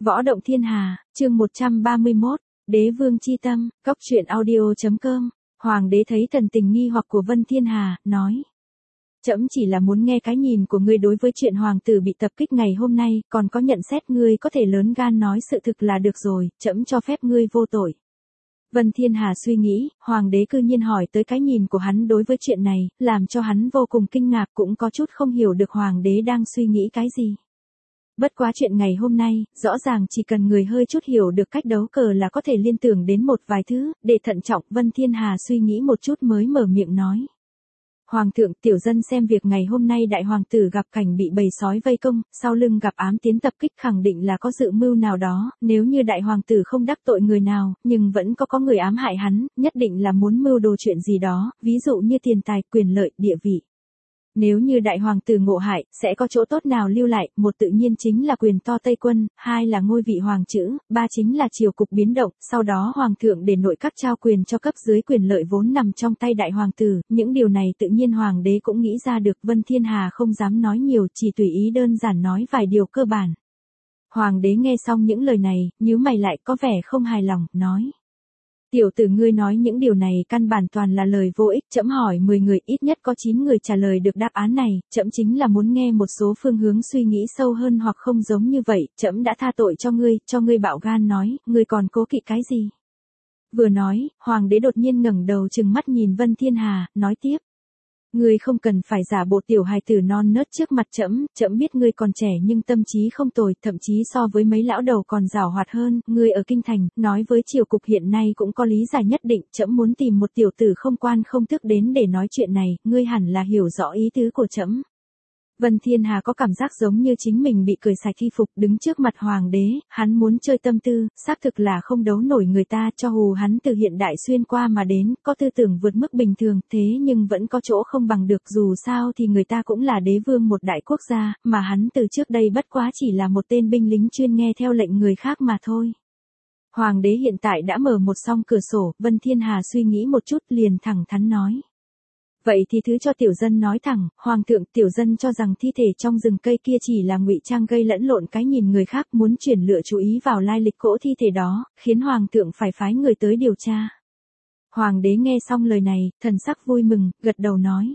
Võ động thiên hà, chương 131, Đế vương chi tâm, Cóc truyện audio.com. Hoàng đế thấy thần tình nghi hoặc của Vân Thiên Hà, nói. Trẫm chỉ là muốn nghe cái nhìn của ngươi đối với chuyện hoàng tử bị tập kích ngày hôm nay, còn có nhận xét ngươi có thể lớn gan nói sự thực là được rồi, trẫm cho phép ngươi vô tội. Vân Thiên Hà suy nghĩ, hoàng đế cư nhiên hỏi tới cái nhìn của hắn đối với chuyện này, làm cho hắn vô cùng kinh ngạc, cũng có chút không hiểu được hoàng đế đang suy nghĩ cái gì. Bất quá chuyện ngày hôm nay, rõ ràng chỉ cần người hơi chút hiểu được cách đấu cờ là có thể liên tưởng đến một vài thứ, để thận trọng. Vân Thiên Hà suy nghĩ một chút mới mở miệng nói. Hoàng thượng, tiểu dân xem việc ngày hôm nay đại hoàng tử gặp cảnh bị bầy sói vây công, sau lưng gặp ám tiến tập kích, khẳng định là có dự mưu nào đó, nếu như đại hoàng tử không đắc tội người nào, nhưng vẫn có người ám hại hắn, nhất định là muốn mưu đồ chuyện gì đó, ví dụ như tiền tài, quyền lợi, địa vị. Nếu như đại hoàng tử ngộ hại, sẽ có chỗ tốt nào lưu lại, một tự nhiên chính là quyền to Tây quân, hai là ngôi vị hoàng chữ, ba chính là triều cục biến động, sau đó hoàng thượng để nội các trao quyền cho cấp dưới, quyền lợi vốn nằm trong tay đại hoàng tử, những điều này tự nhiên hoàng đế cũng nghĩ ra được. Vân Thiên Hà không dám nói nhiều, chỉ tùy ý đơn giản nói vài điều cơ bản. Hoàng đế nghe xong những lời này, nhíu mày lại, có vẻ không hài lòng, nói. Tiểu tử, ngươi nói những điều này căn bản toàn là lời vô ích, trẫm hỏi 10 người ít nhất có 9 người trả lời được đáp án này, trẫm chính là muốn nghe một số phương hướng suy nghĩ sâu hơn hoặc không giống như vậy, trẫm đã tha tội cho ngươi bạo gan nói, ngươi còn cố kỵ cái gì? Vừa nói, hoàng đế đột nhiên ngẩng đầu trừng mắt nhìn Vân Thiên Hà, nói tiếp. Ngươi không cần phải giả bộ tiểu hài tử non nớt trước mặt trẫm, trẫm biết ngươi còn trẻ nhưng tâm trí không tồi, thậm chí so với mấy lão đầu còn giàu hoạt hơn, ngươi ở kinh thành, nói với triều cục hiện nay cũng có lý giải nhất định, trẫm muốn tìm một tiểu tử không quan không tước đến để nói chuyện này, ngươi hẳn là hiểu rõ ý tứ của trẫm. Vân Thiên Hà có cảm giác giống như chính mình bị cười sạch y phục, đứng trước mặt hoàng đế, hắn muốn chơi tâm tư, xác thực là không đấu nổi người ta, cho hù hắn từ hiện đại xuyên qua mà đến, có tư tưởng vượt mức bình thường, thế nhưng vẫn có chỗ không bằng được, dù sao thì người ta cũng là đế vương một đại quốc gia, mà hắn từ trước đây bất quá chỉ là một tên binh lính chuyên nghe theo lệnh người khác mà thôi. Hoàng đế hiện tại đã mở một song cửa sổ, Vân Thiên Hà suy nghĩ một chút liền thẳng thắn nói. Vậy thì thứ cho tiểu dân nói thẳng, hoàng thượng, tiểu dân cho rằng thi thể trong rừng cây kia chỉ là ngụy trang gây lẫn lộn cái nhìn người khác, muốn chuyển lựa chú ý vào lai lịch cỗ thi thể đó, khiến hoàng thượng phải phái người tới điều tra. Hoàng đế nghe xong lời này, thần sắc vui mừng, gật đầu nói.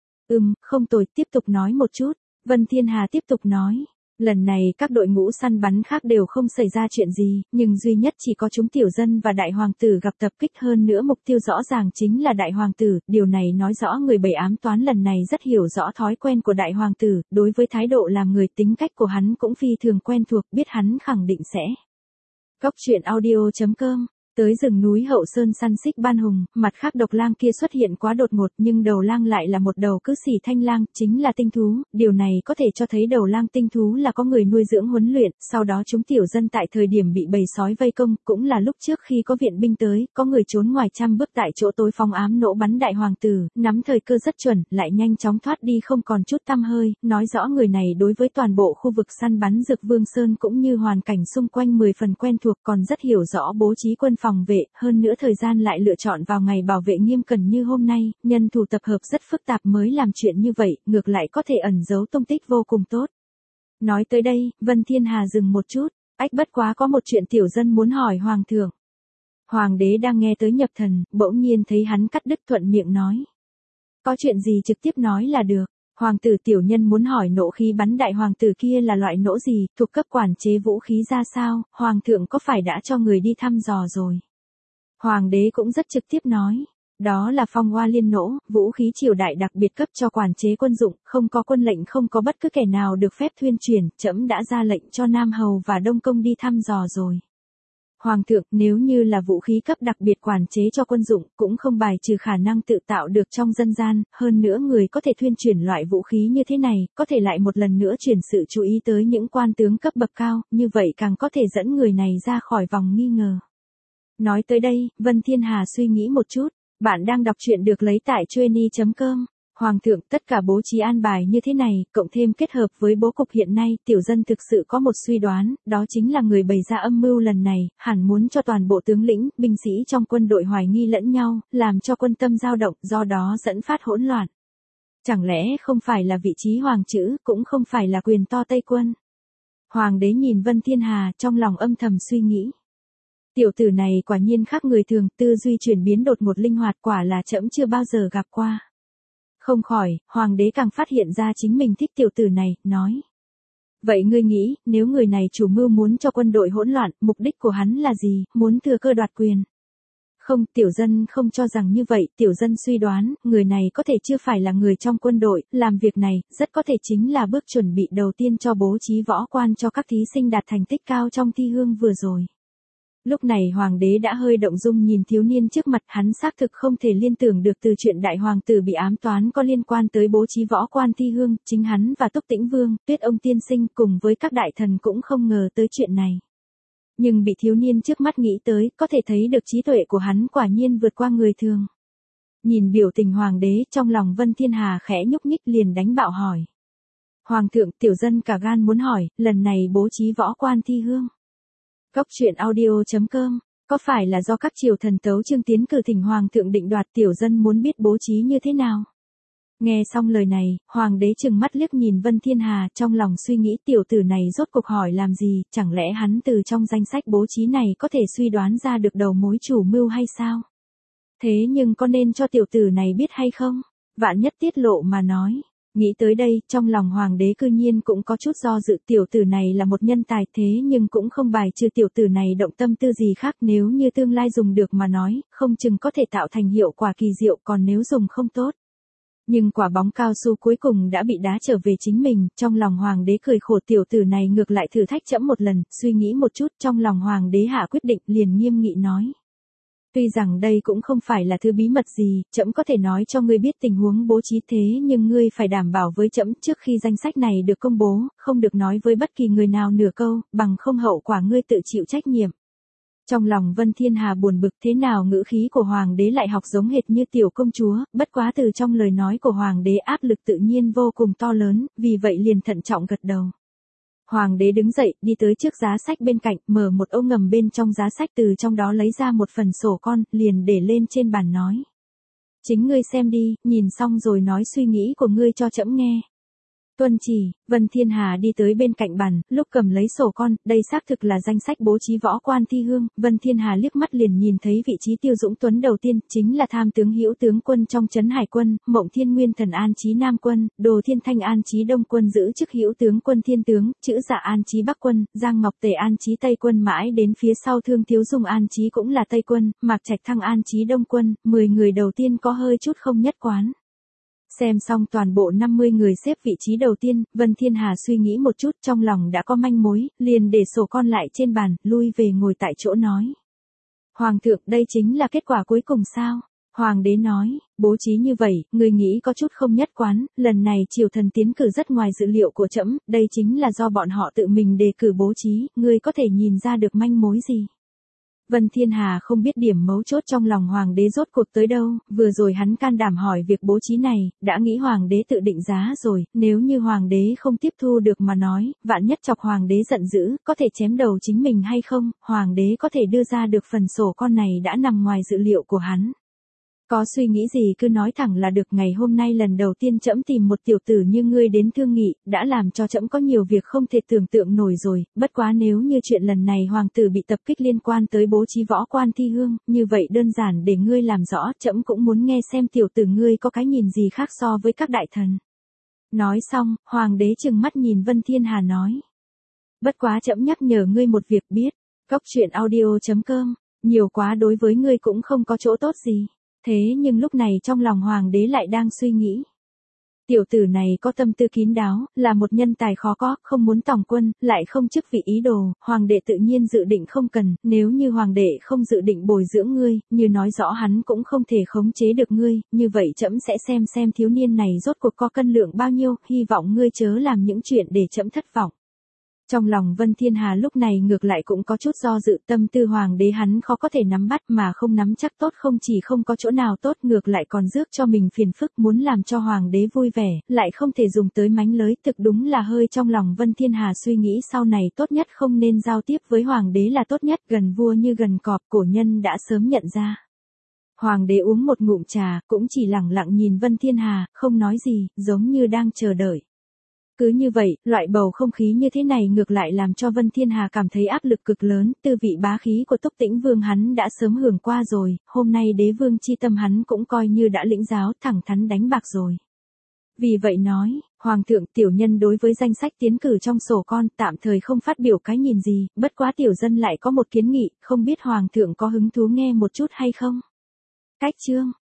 Không tồi, tiếp tục nói một chút. Vân Thiên Hà tiếp tục nói. Lần này các đội ngũ săn bắn khác đều không xảy ra chuyện gì, nhưng duy nhất chỉ có chúng tiểu dân và đại hoàng tử gặp tập kích, hơn nữa mục tiêu rõ ràng chính là đại hoàng tử, điều này nói rõ người bày ám toán lần này rất hiểu rõ thói quen của đại hoàng tử, đối với thái độ làm người, tính cách của hắn cũng phi thường quen thuộc, biết hắn khẳng định sẽ. Cóc truyện audio.com. Tới rừng núi Hậu Sơn săn xích ban hùng, mặt khác độc lang kia xuất hiện quá đột ngột, nhưng đầu lang lại là một đầu cư sĩ thanh lang, chính là tinh thú, điều này có thể cho thấy đầu lang tinh thú là có người nuôi dưỡng huấn luyện, sau đó chúng tiểu dân tại thời điểm bị bầy sói vây công, cũng là lúc trước khi có viện binh tới, có người trốn ngoài trăm bước tại chỗ tối phóng ám nổ bắn đại hoàng tử, nắm thời cơ rất chuẩn, lại nhanh chóng thoát đi không còn chút tăm hơi, nói rõ người này đối với toàn bộ khu vực săn bắn Dược Vương Sơn cũng như hoàn cảnh xung quanh 10 phần quen thuộc, còn rất hiểu rõ bố trí quân phòng vệ, hơn nữa thời gian lại lựa chọn vào ngày bảo vệ nghiêm cẩn như hôm nay, nhân thủ tập hợp rất phức tạp mới làm chuyện như vậy, ngược lại có thể ẩn giấu tung tích vô cùng tốt. Nói tới đây, Vân Thiên Hà dừng một chút, bất quá có một chuyện tiểu dân muốn hỏi hoàng thượng. Hoàng đế đang nghe tới nhập thần, bỗng nhiên thấy hắn cắt đứt, thuận miệng nói. Có chuyện gì trực tiếp nói là được. Hoàng tử, tiểu nhân muốn hỏi nộ khí bắn đại hoàng tử kia là loại nỗ gì, thuộc cấp quản chế vũ khí ra sao, hoàng thượng có phải đã cho người đi thăm dò rồi? Hoàng đế cũng rất trực tiếp nói, đó là phong hoa liên nỗ, vũ khí triều đại đặc biệt cấp cho quản chế quân dụng, không có quân lệnh, không có bất cứ kẻ nào được phép thuyên truyền, trẫm đã ra lệnh cho Nam Hầu và Đông Công đi thăm dò rồi. Hoàng thượng, nếu như là vũ khí cấp đặc biệt quản chế cho quân dụng, cũng không bài trừ khả năng tự tạo được trong dân gian, hơn nữa người có thể thuyên chuyển loại vũ khí như thế này, có thể lại một lần nữa chuyển sự chú ý tới những quan tướng cấp bậc cao, như vậy càng có thể dẫn người này ra khỏi vòng nghi ngờ. Nói tới đây, Vân Thiên Hà suy nghĩ một chút, bạn đang đọc truyện được lấy tại Chueny.com. Hoàng thượng, tất cả bố trí an bài như thế này, cộng thêm kết hợp với bố cục hiện nay, tiểu dân thực sự có một suy đoán, đó chính là người bày ra âm mưu lần này, hẳn muốn cho toàn bộ tướng lĩnh, binh sĩ trong quân đội hoài nghi lẫn nhau, làm cho quân tâm dao động, do đó dẫn phát hỗn loạn. Chẳng lẽ không phải là vị trí hoàng chữ, cũng không phải là quyền to Tây quân. Hoàng đế nhìn Vân Thiên Hà trong lòng âm thầm suy nghĩ. Tiểu tử này quả nhiên khác người thường, tư duy chuyển biến đột ngột linh hoạt, quả là trẫm chưa bao giờ gặp qua. Không khỏi, hoàng đế càng phát hiện ra chính mình thích tiểu tử này, nói. Vậy ngươi nghĩ, nếu người này chủ mưu muốn cho quân đội hỗn loạn, mục đích của hắn là gì, muốn thừa cơ đoạt quyền? Không, tiểu dân không cho rằng như vậy, tiểu dân suy đoán, người này có thể chưa phải là người trong quân đội, làm việc này, rất có thể chính là bước chuẩn bị đầu tiên cho bố trí võ quan cho các thí sinh đạt thành tích cao trong thi hương vừa rồi. Lúc này hoàng đế đã hơi động dung nhìn thiếu niên trước mặt, hắn xác thực không thể liên tưởng được từ chuyện đại hoàng tử bị ám toán có liên quan tới bố trí võ quan thi hương, chính hắn và Túc Tĩnh Vương, Tuyết ông tiên sinh cùng với các đại thần cũng không ngờ tới chuyện này. Nhưng bị thiếu niên trước mắt nghĩ tới, có thể thấy được trí tuệ của hắn quả nhiên vượt qua người thường. Nhìn biểu tình hoàng đế, trong lòng Vân Thiên Hà khẽ nhúc nhích liền đánh bạo hỏi. Hoàng thượng, tiểu dân cả gan muốn hỏi, lần này bố trí võ quan thi hương. Cốc truyện audio.com, có phải là do các triều thần tấu chương tiến cử thỉnh hoàng thượng định đoạt, tiểu dân muốn biết bố trí như thế nào? Nghe xong lời này, hoàng đế trừng mắt liếc nhìn Vân Thiên Hà, trong lòng suy nghĩ tiểu tử này rốt cuộc hỏi làm gì, chẳng lẽ hắn từ trong danh sách bố trí này có thể suy đoán ra được đầu mối chủ mưu hay sao? Thế nhưng có nên cho tiểu tử này biết hay không? Vạn nhất tiết lộ mà nói. Nghĩ tới đây, trong lòng hoàng đế cư nhiên cũng có chút do dự, tiểu tử này là một nhân tài thế nhưng cũng không bài trừ tiểu tử này động tâm tư gì khác, nếu như tương lai dùng được mà nói, không chừng có thể tạo thành hiệu quả kỳ diệu, còn nếu dùng không tốt. Nhưng quả bóng cao su cuối cùng đã bị đá trở về chính mình, trong lòng hoàng đế cười khổ, tiểu tử này ngược lại thử thách trẫm một lần, suy nghĩ một chút, trong lòng hoàng đế hạ quyết định liền nghiêm nghị nói. Tuy rằng đây cũng không phải là thứ bí mật gì, trẫm có thể nói cho ngươi biết tình huống bố trí, thế nhưng ngươi phải đảm bảo với trẫm trước khi danh sách này được công bố, không được nói với bất kỳ người nào nửa câu, bằng không hậu quả ngươi tự chịu trách nhiệm. Trong lòng Vân Thiên Hà buồn bực, thế nào ngữ khí của hoàng đế lại học giống hệt như tiểu công chúa, bất quá từ trong lời nói của hoàng đế áp lực tự nhiên vô cùng to lớn, vì vậy liền thận trọng gật đầu. Hoàng đế đứng dậy, đi tới trước giá sách bên cạnh, mở một ô ngầm bên trong giá sách, từ trong đó lấy ra một phần sổ con, liền để lên trên bàn nói. Chính ngươi xem đi, nhìn xong rồi nói suy nghĩ của ngươi cho trẫm nghe. Tuân chỉ, Vân Thiên Hà đi tới bên cạnh bàn, lúc cầm lấy sổ con, đây xác thực là danh sách bố trí võ quan thi hương, Vân Thiên Hà liếc mắt liền nhìn thấy vị trí Tiêu Dũng Tuấn đầu tiên, chính là tham tướng hữu tướng quân trong trấn Hải quân, Mộng Thiên Nguyên Thần an chí Nam quân, Đồ Thiên Thanh an chí Đông quân giữ chức hữu tướng quân Thiên tướng, Chữ Dạ an chí Bắc quân, Giang Ngọc Tề an chí Tây quân, mãi đến phía sau Thương Thiếu Dung an chí cũng là Tây quân, Mạc Trạch Thăng an chí Đông quân, 10 người đầu tiên có hơi chút không nhất quán. Xem xong toàn bộ 50 người xếp vị trí đầu tiên, Vân Thiên Hà suy nghĩ một chút, trong lòng đã có manh mối, liền để sổ con lại trên bàn, lui về ngồi tại chỗ nói. Hoàng thượng, đây chính là kết quả cuối cùng sao? Hoàng đế nói, bố trí như vậy, người nghĩ có chút không nhất quán, lần này triều thần tiến cử rất ngoài dự liệu của trẫm, đây chính là do bọn họ tự mình đề cử bố trí, người có thể nhìn ra được manh mối gì? Vân Thiên Hà không biết điểm mấu chốt trong lòng hoàng đế rốt cuộc tới đâu, vừa rồi hắn can đảm hỏi việc bố trí này, đã nghĩ hoàng đế tự định giá rồi, nếu như hoàng đế không tiếp thu được mà nói, vạn nhất chọc hoàng đế giận dữ, có thể chém đầu chính mình hay không, hoàng đế có thể đưa ra được phần sổ con này đã nằm ngoài dự liệu của hắn. Có suy nghĩ gì cứ nói thẳng là được, ngày hôm nay lần đầu tiên trẫm tìm một tiểu tử như ngươi đến thương nghị, đã làm cho trẫm có nhiều việc không thể tưởng tượng nổi rồi, bất quá nếu như chuyện lần này hoàng tử bị tập kích liên quan tới bố trí võ quan thi hương, như vậy đơn giản để ngươi làm rõ, trẫm cũng muốn nghe xem tiểu tử ngươi có cái nhìn gì khác so với các đại thần. Nói xong, hoàng đế trừng mắt nhìn Vân Thiên Hà nói. Bất quá trẫm nhắc nhở ngươi một việc biết, cốc truyện audio.com, nhiều quá đối với ngươi cũng không có chỗ tốt gì. Thế nhưng lúc này trong lòng hoàng đế lại đang suy nghĩ. Tiểu tử này có tâm tư kín đáo, là một nhân tài khó có, không muốn tòng quân, lại không chức vị ý đồ, hoàng đệ tự nhiên dự định không cần, nếu như hoàng đệ không dự định bồi dưỡng ngươi, như nói rõ hắn cũng không thể khống chế được ngươi, như vậy trẫm sẽ xem thiếu niên này rốt cuộc có cân lượng bao nhiêu, hy vọng ngươi chớ làm những chuyện để trẫm thất vọng. Trong lòng Vân Thiên Hà lúc này ngược lại cũng có chút do dự, tâm tư hoàng đế hắn khó có thể nắm bắt, mà không nắm chắc tốt không chỉ không có chỗ nào tốt, ngược lại còn rước cho mình phiền phức, muốn làm cho hoàng đế vui vẻ, lại không thể dùng tới mánh lới, thực đúng là hơi trong lòng Vân Thiên Hà suy nghĩ sau này tốt nhất không nên giao tiếp với hoàng đế là tốt nhất, gần vua như gần cọp, cổ nhân đã sớm nhận ra. Hoàng đế uống một ngụm trà, cũng chỉ lẳng lặng nhìn Vân Thiên Hà, không nói gì, giống như đang chờ đợi. Cứ như vậy, loại bầu không khí như thế này ngược lại làm cho Vân Thiên Hà cảm thấy áp lực cực lớn, tư vị bá khí của Túc Tĩnh Vương hắn đã sớm hưởng qua rồi, hôm nay đế vương chi tâm hắn cũng coi như đã lĩnh giáo thẳng thắn đánh bạc rồi. Vì vậy nói, Hoàng thượng tiểu nhân đối với danh sách tiến cử trong sổ con tạm thời không phát biểu cái nhìn gì, bất quá tiểu dân lại có một kiến nghị, không biết Hoàng thượng có hứng thú nghe một chút hay không? Cách chương